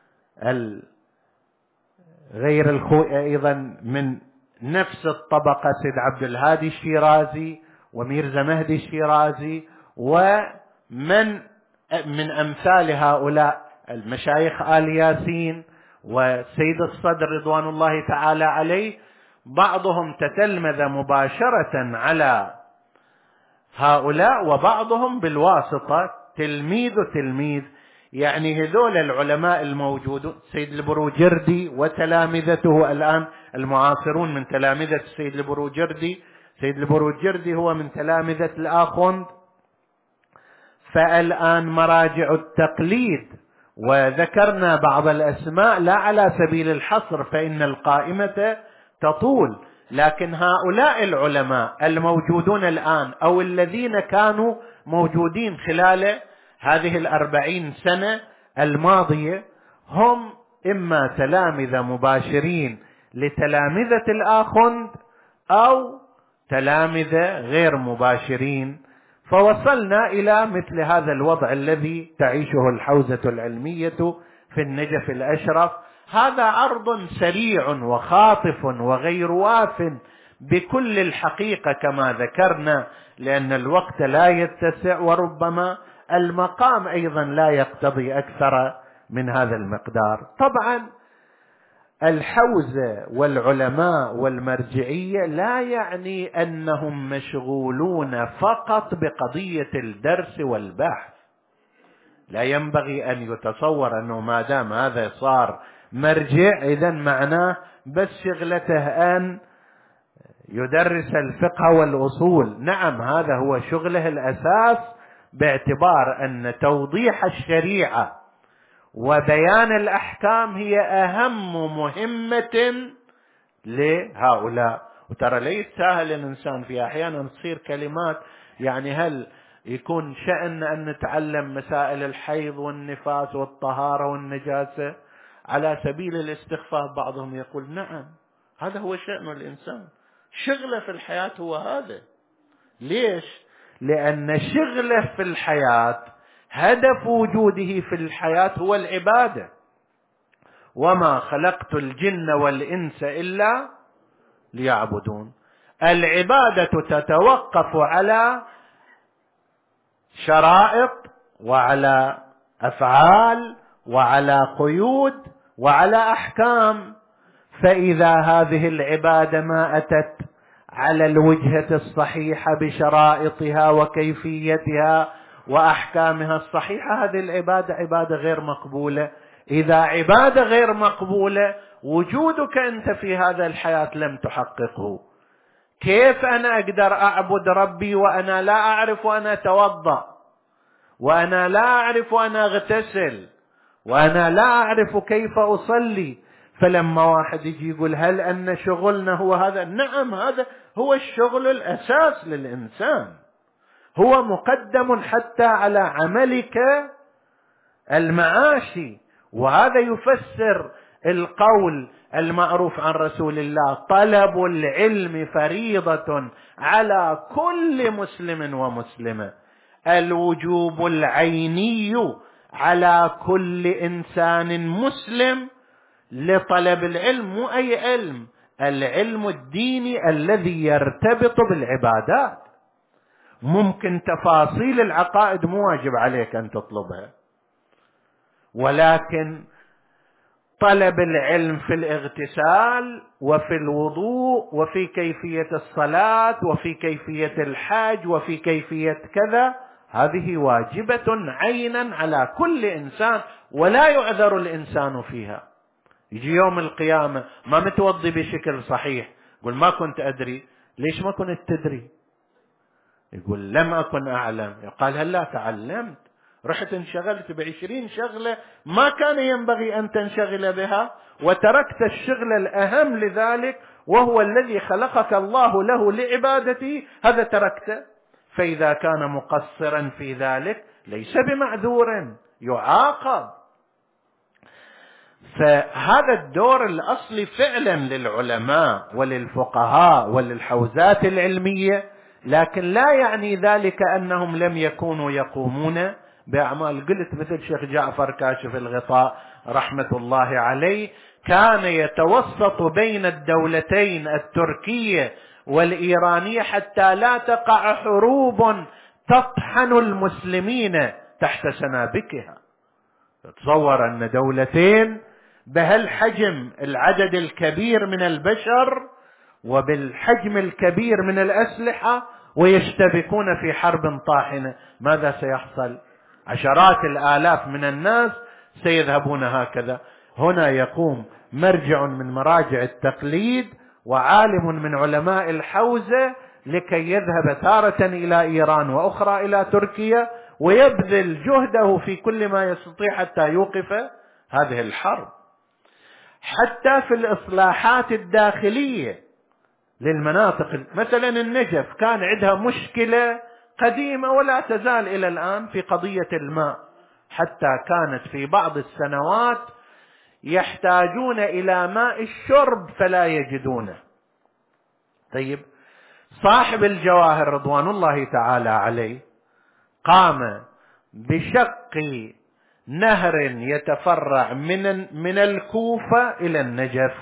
الخوئي أيضا من نفس الطبقة سيد عبد الهادي الشيرازي وميرزا مهدي الشيرازي ومن من أمثال هؤلاء المشايخ آل ياسين وسيد الصدر رضوان الله تعالى عليه. بعضهم تتلمذ مباشرة على هؤلاء وبعضهم بالواسطة تلميذ تلميذ. يعني هذول العلماء الموجودون سيد البروجردي وتلامذته الآن المعاصرون من تلامذة السيد البروجردي. سيد البروجردي هو من تلامذة الآخوند. فالآن مراجع التقليد وذكرنا بعض الأسماء لا على سبيل الحصر فإن القائمة تطول، لكن هؤلاء العلماء الموجودون الآن أو الذين كانوا موجودين خلال هذه الأربعين سنة الماضية هم إما تلامذة مباشرين لتلامذة الآخوند أو تلامذة غير مباشرين. فوصلنا إلى مثل هذا الوضع الذي تعيشه الحوزة العلمية في النجف الأشرف. هذا عرض سريع وخاطف وغير واف بكل الحقيقة كما ذكرنا، لأن الوقت لا يتسع وربما المقام أيضا لا يقتضي أكثر من هذا المقدار. طبعا الحوزة والعلماء والمرجعية لا يعني أنهم مشغولون فقط بقضية الدرس والبحث. لا ينبغي أن يتصور أنه ما دام هذا صار مرجع إذن معناه بس شغلته أن يدرس الفقه والأصول. نعم هذا هو شغله الأساس، باعتبار أن توضيح الشريعة وبيان الأحكام هي أهم مهمة لهؤلاء. وترى ليس سهل الإنسان في أحيانا تصير كلمات، يعني هل يكون شأن أن نتعلم مسائل الحيض والنفاس والطهارة والنجاسة على سبيل الاستخفاف؟ بعضهم يقول نعم هذا هو شأن الإنسان، شغله في الحياة هو هذا. ليش؟ لأن شغله في الحياة هدف وجوده في الحياة هو العبادة. وما خلقت الجن والإنس إلا ليعبدون. العبادة تتوقف على شرائط وعلى أفعال وعلى قيود وعلى أحكام. فإذا هذه العبادة ما أتت على الوجهة الصحيحة بشرائطها وكيفيتها وأحكامها الصحيحة، هذه العبادة عبادة غير مقبولة. إذا عبادة غير مقبولة وجودك أنت في هذا الحياة لم تحققه. كيف أنا أقدر أعبد ربي وأنا لا أعرف أنا أتوضأ، وأنا لا أعرف أنا أغتسل، وأنا لا أعرف كيف أصلي؟ فلما واحد يجي يقول هل أن شغلنا هو هذا؟ نعم هذا هو الشغل الأساس للإنسان، هو مقدم حتى على عملك المعاشي. وهذا يفسر القول المعروف عن رسول الله: طلب العلم فريضة على كل مسلم ومسلمة. الوجوب العيني على كل إنسان مسلم لطلب العلم. مو أي علم، العلم الديني الذي يرتبط بالعبادات. ممكن تفاصيل العقائد مو واجب عليك أن تطلبها، ولكن طلب العلم في الاغتسال وفي الوضوء وفي كيفية الصلاة وفي كيفية الحج وفي كيفية كذا، هذه واجبة عينا على كل إنسان ولا يعذر الإنسان فيها. يجي يوم القيامة ما متوضي بشكل صحيح، يقول ما كنت أدري. ليش ما كنت تدري؟ يقول لم أكن أعلم. يقال هل لا تعلمت؟ رحت انشغلت بعشرين شغلة ما كان ينبغي أن تنشغل بها، وتركت الشغل الأهم لذلك وهو الذي خلقك الله له لعبادته، هذا تركته. فإذا كان مقصرا في ذلك ليس بمعذور، يعاقب. فهذا الدور الأصلي فعلا للعلماء وللفقهاء وللحوزات العلمية، لكن لا يعني ذلك أنهم لم يكونوا يقومون بأعمال. قلت مثل شيخ جعفر كاشف الغطاء رحمة الله عليه، كان يتوسط بين الدولتين التركية والإيرانية حتى لا تقع حروب تطحن المسلمين تحت سنابكها. تصور أن دولتين بهالحجم، العدد الكبير من البشر وبالحجم الكبير من الأسلحة، ويشتبكون في حرب طاحنة، ماذا سيحصل؟ عشرات الآلاف من الناس سيذهبون هكذا. هنا يقوم مرجع من مراجع التقليد وعالم من علماء الحوزة لكي يذهب تارة إلى إيران وأخرى إلى تركيا، ويبذل جهده في كل ما يستطيع حتى يوقف هذه الحرب. حتى في الإصلاحات الداخلية للمناطق، مثلا النجف كان عندها مشكلة قديمة ولا تزال إلى الآن في قضية الماء، حتى كانت في بعض السنوات يحتاجون إلى ماء الشرب فلا يجدونه. طيب، صاحب الجواهر رضوان الله تعالى عليه قام بشق نهر يتفرع من من الكوفة إلى النجف،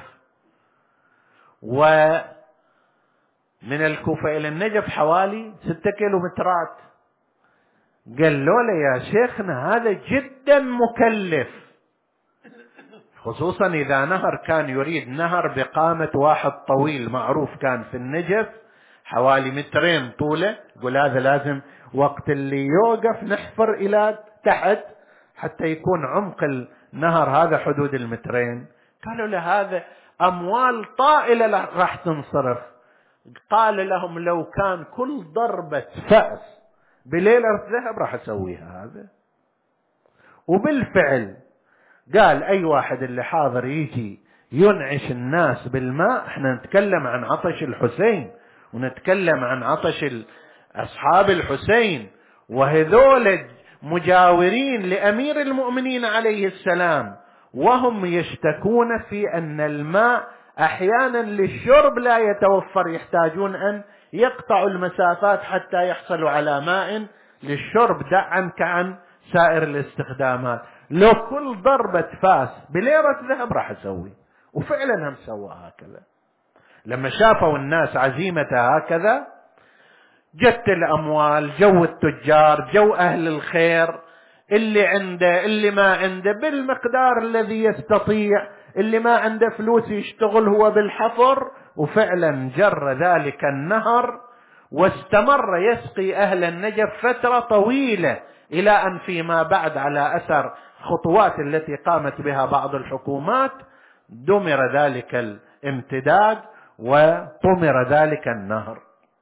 ومن الكوفة إلى النجف حوالي ستة كيلومترات. قال له يا شيخنا هذا جدا مكلف، خصوصا إذا نهر كان يريد نهر بقامة واحد طويل معروف كان في النجف حوالي مترين طوله. يقول هذا لازم وقت اللي يوقف نحفر إلى تحت حتى يكون عمق النهر هذا حدود المترين. قالوا له هذا أموال طائلة راح تنصرف. قال لهم لو كان كل ضربة فأس بليلة ذهب راح أسويها هذا. وبالفعل قال أي واحد اللي حاضر يجي ينعش الناس بالماء. احنا نتكلم عن عطش الحسين ونتكلم عن عطش أصحاب الحسين، وهذول مجاورين لأمير المؤمنين عليه السلام، وهم يشتكون في أن الماء أحيانا للشرب لا يتوفر، يحتاجون أن يقطعوا المسافات حتى يحصلوا على ماء للشرب، دعا كعن سائر الاستخدامات. لو كل ضربة فاس بليرة ذهب راح أسوي، وفعلا هم سوى هكذا. لما شافوا الناس عزيمة هكذا جت الأموال، جو التجار، جو أهل الخير، اللي عنده اللي ما عنده بالمقدار الذي يستطيع، اللي ما عنده فلوس يشتغل هو بالحفر. وفعلا جر ذلك النهر واستمر يسقي أهل النجف فترة طويلة، إلى أن فيما بعد على أثر خطوات التي قامت بها بعض الحكومات دمر ذلك الامتداد وطمر ذلك النهر.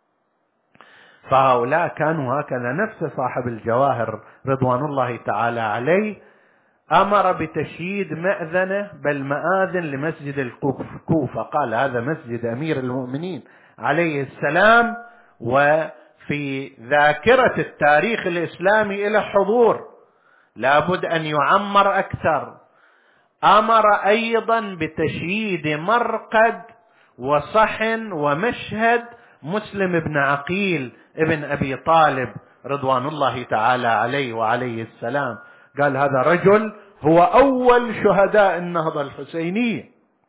فهؤلاء كانوا هكذا. نفس صاحب الجواهر رضوان الله تعالى عليه أمر بتشييد مأذنة بل مآذن لمسجد الكوفة. قال هذا مسجد أمير المؤمنين عليه السلام، وفي ذاكرة التاريخ الإسلامي إلى حضور لابد أن يعمر أكثر. أمر أيضا بتشييد مرقد وصحن ومشهد مسلم بن عقيل ابن أبي طالب رضوان الله تعالى عليه وعليه السلام. قال هذا رجل هو أول شهداء النهضة الحسينية،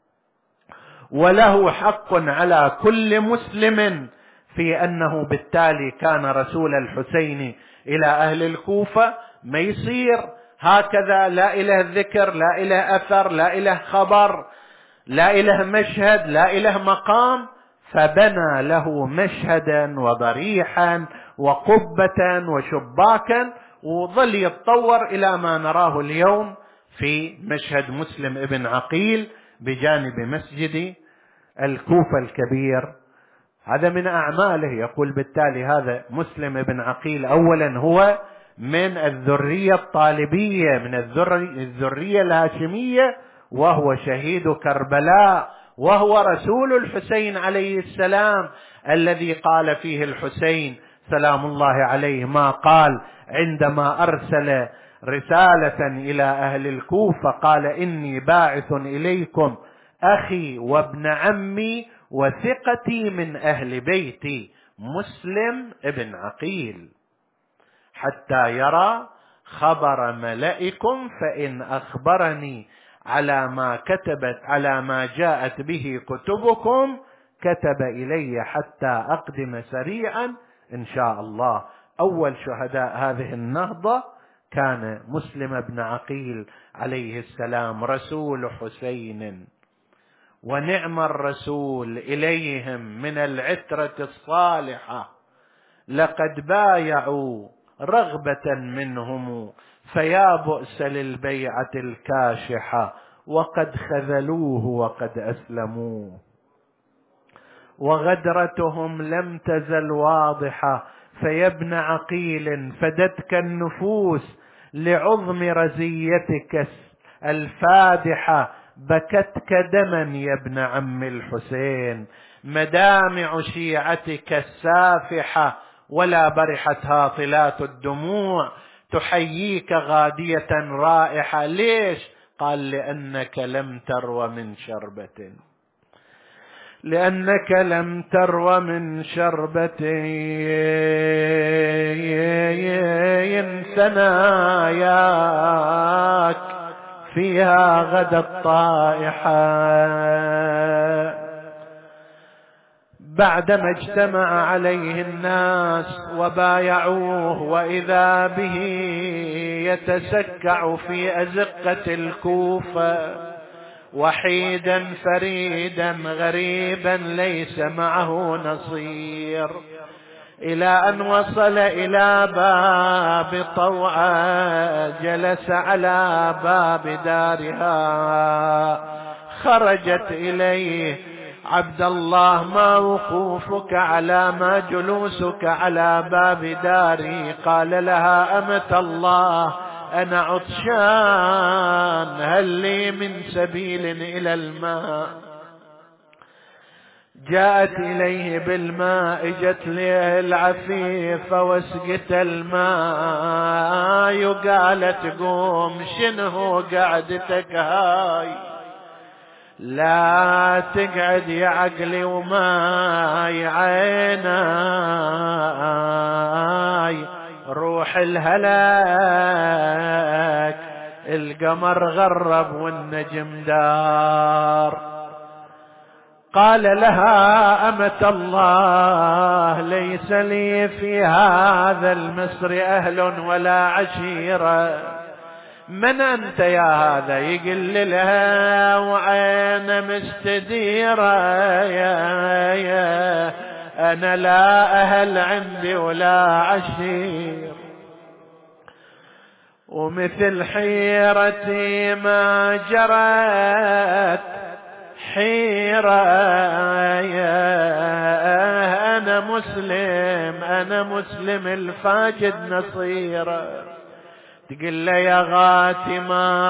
وله حق على كل مسلم في أنه بالتالي كان رسول الحسين إلى أهل الكوفة. ما يصير هكذا لا إله ذكر، لا إله أثر، لا إله خبر، لا إله مشهد، لا إله مقام، فبنى له مشهدا وضريحا وقبة وشباكا، وظل يتطور إلى ما نراه اليوم في مشهد مسلم ابن عقيل بجانب مسجد الكوفة الكبير. هذا من أعماله. يقول بالتالي هذا مسلم ابن عقيل أولا هو من الذرية الطالبية، من الذرية الهاشمية، وهو شهيد كربلاء، وهو رسول الحسين عليه السلام، الذي قال فيه الحسين سلام الله عليه ما قال عندما أرسل رسالة إلى أهل الكوفة، قال إني باعث إليكم أخي وابن عمي وثقتي من أهل بيتي مسلم ابن عقيل حتى يرى خبر ملئكم، فإن أخبرني على ما كتبت على ما جاءت به كتبكم كتب إلي حتى أقدم سريعا إن شاء الله. أول شهداء هذه النهضة كان مسلم بن عقيل عليه السلام رسول حسين، ونعم الرسول إليهم من العترة الصالحة، لقد بايعوا رغبة منهم فيا بؤس للبيعة الكاشحة، وقد خذلوه وقد أسلموه، وغدرتهم لم تزل واضحة، فيا ابن عقيل فدتك النفوس لعظم رزيتك الفادحة، بكتك دما يا ابن عم الحسين، مدامع شيعتك السافحة ولا برحت هاطلات الدموع تحييك غادية رائحة. ليش؟ قال لأنك لم تروى من شربة، لأنك لم تروى من شربة ثناياك فيها غدا الطائحة. بعدما اجتمع عليه الناس وبايعوه وإذا به يتسكع في أزقة الكوفة وحيدا فريدا غريبا ليس معه نصير، إلى أن وصل إلى باب طوعة جلس على باب دارها. خرجت إليه عبد الله ما وقوفك على ما جلوسك على باب داري؟ قال لها أمة الله أنا عطشان، هل لي من سبيل إلى الماء؟ جاءت إليه بالماء، جت له العفيفة وسقت الماء، قالت قوم شنو قعدتك هاي؟ لا تقعد يا عقلي وماي عيناي، روح الهلاك القمر غرب والنجم دار. قال لها أمة الله ليس لي في هذا المصر أهل ولا عشيرة، من أنت يا هذا؟ يقل لها وعين مستديرة، يا يا أنا لا أهل عندي ولا عشير، ومثل حيرتي ما جرت حيرة، أنا مسلم أنا مسلم الفاجد نصيرة. تقول له يا غاتي ما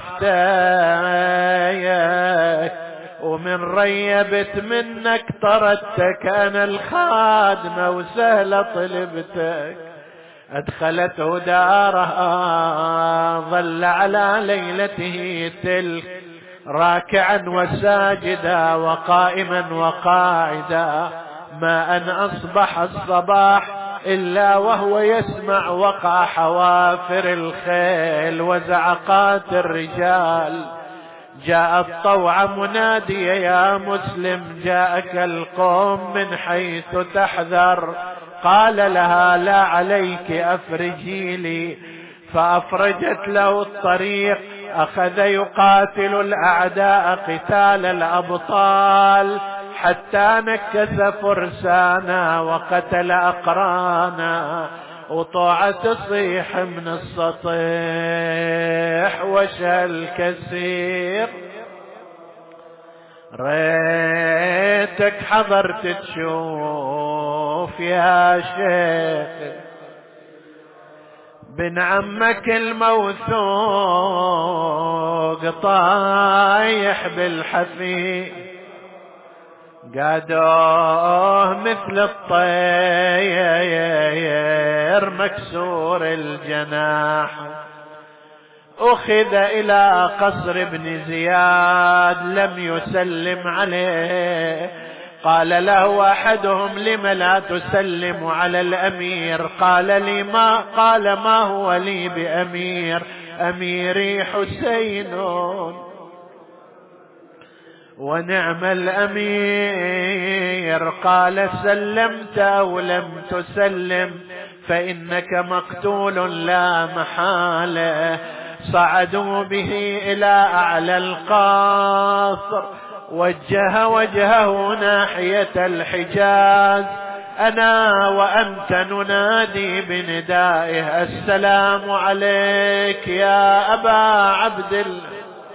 عرفتك ومن ريبت منك طردتك، أنا الخادمة وسهلة طلبتك. أدخلته دارها ظل على ليلته تلك راكعا وساجدا وقائما وقاعدا، ما أن أصبح الصباح إلا وهو يسمع وقع حوافر الخيل وزعقات الرجال. جاء الطوع مناديا يا مسلم جاءك القوم من حيث تحذر. قال لها لا عليك أفرجي لي، فأفرجت له الطريق. أخذ يقاتل الأعداء قتال الأبطال حتى نكس فرسانا وقتل أقرانا، وطوعة تصيح من السطح وشى الكسير. ريتك حضرت تشوف يا شيخ بن عمك الموثوق طايح بالحفي، قادوه مثل الطير مكسور الجناح. أخذ إلى قصر ابن زياد لم يسلم عليه، قال له أحدهم لم لا تسلم على الأمير؟ قال لي ما قال ما هو لي بأمير، أميري حسين ونعم الأمير. قال سلمت أو لم تسلم فإنك مقتول لا محالة. صعدوا به إلى أعلى القصر، وجه وجهه ناحية الحجاز. أنا وأنت ننادي بندائه السلام عليك يا أبا عبد الله،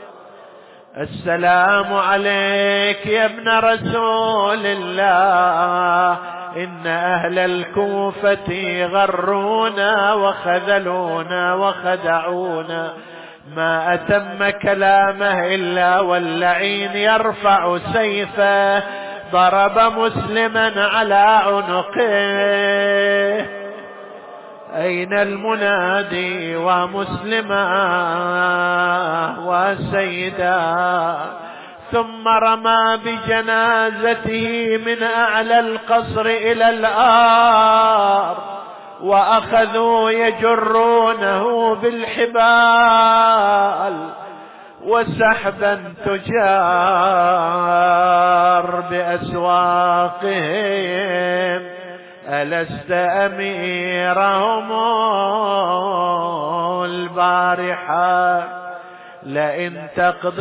السلام عليك يا ابن رسول الله. إن أهل الكوفة غرونا وخذلونا وخدعونا، ما أتم كلامه إلا واللعين يرفع سيفه، ضرب مسلما على عنقه. أين المنادي ومسلما وسيدا؟ ثم رمى بجنازته من أعلى القصر إلى الأرض، وأخذوا يجرونه بالحبال وسحبا تجار بأسواقهم. ألست أميرهم البارحة؟ لئن تقض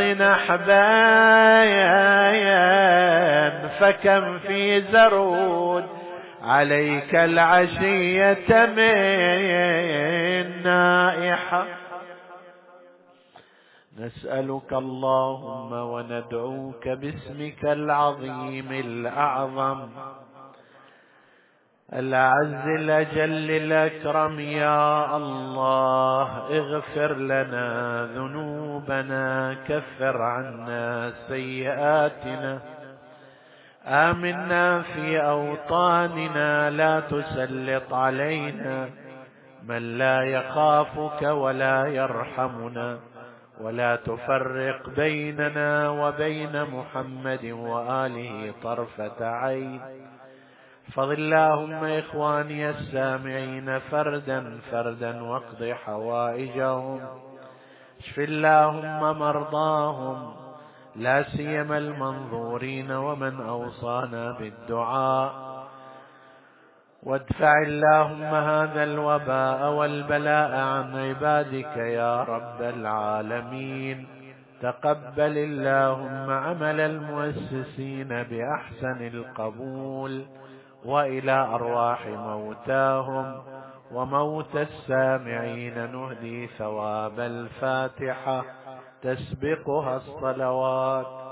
نحبايا فكم في زرود عليك العشية من نائحة. نسألك اللهم وندعوك باسمك العظيم الأعظم الأعز الأجل الأكرم، يا الله اغفر لنا ذنوبنا، كفر عنا سيئاتنا، آمنا في أوطاننا، لا تسلط علينا من لا يخافك ولا يرحمنا، ولا تفرق بيننا وبين محمد وآله طرفة عين. احفظ اللهم إخواني السامعين فردا فردا واقض حوائجهم، اشف اللهم مرضاهم، لا سيما المنظورين ومن أوصانا بالدعاء، وادفع اللهم هذا الوباء والبلاء عن عبادك يا رب العالمين. تقبل اللهم عمل المؤسسين بأحسن القبول، وإلى أرواح موتاهم وموت السامعين نهدي ثواب الفاتحة تسبقها الصلوات.